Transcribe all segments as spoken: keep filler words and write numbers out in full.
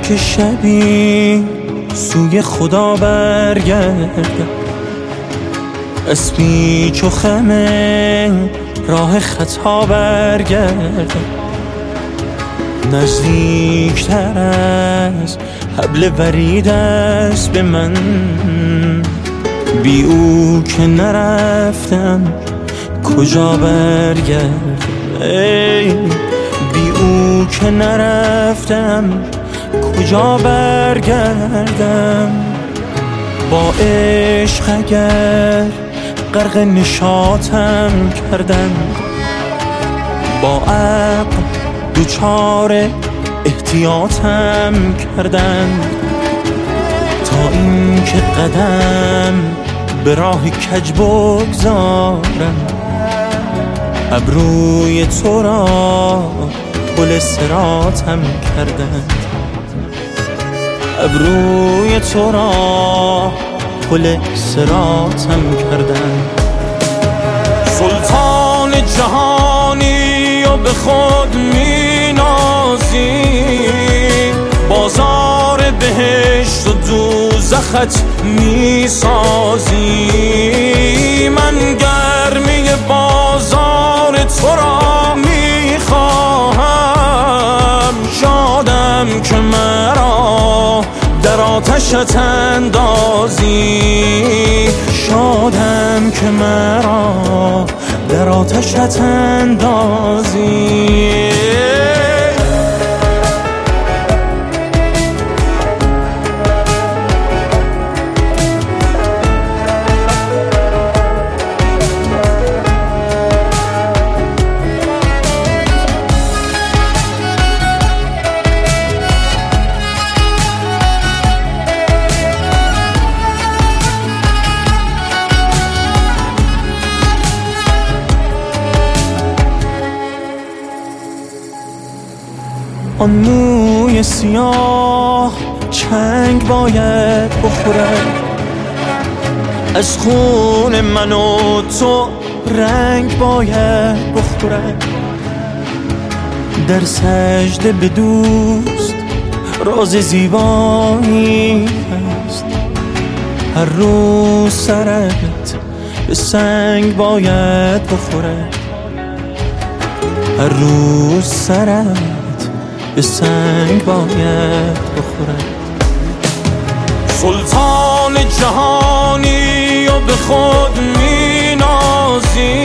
که شبی سوی خدا برگردم، اسمی چو خمه راه خطا برگردم، نزدیکتر از حبل ورید است به من، بی او که نرفتم کجا برگردم، ای بی او که نرفتم کجا برگردم. با عشق اگر غرق نشاطم کردن، با عقل دوچار احتیاطم کردن، تا این که قدم به راه کج بگذارم، ابروی تو را پل صراطم کردن، ابروی تو را پل صراطم کردن. سلطان جهانی و به خود می نازی، بازار بهشت و دوزخت می سازی، من گرمی بازار تو را می خواهم، شادم که مرا در آتشت اندازی، شادم که مرا در آتشت اندازی. آن موی سیاه چنگ باید بخورد، از خون من و تو رنگ باید بخورد، در سجده به دوست راز زیبایی هست، هر روز سرت به سنگ باید بخورد، هر روز سرت به سنگ باید بخورد. سلطان جهانی و به خود می نازی،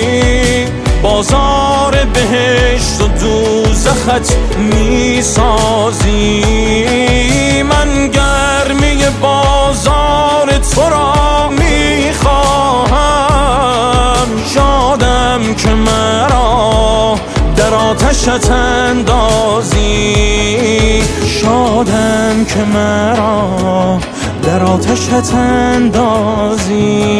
بازار بهشت و دوزخت می سازی، من گرمی بازار تو را می خواهم، شادم که مرا در آتشت اندازی، شادم که مرا در آتشت اندازی.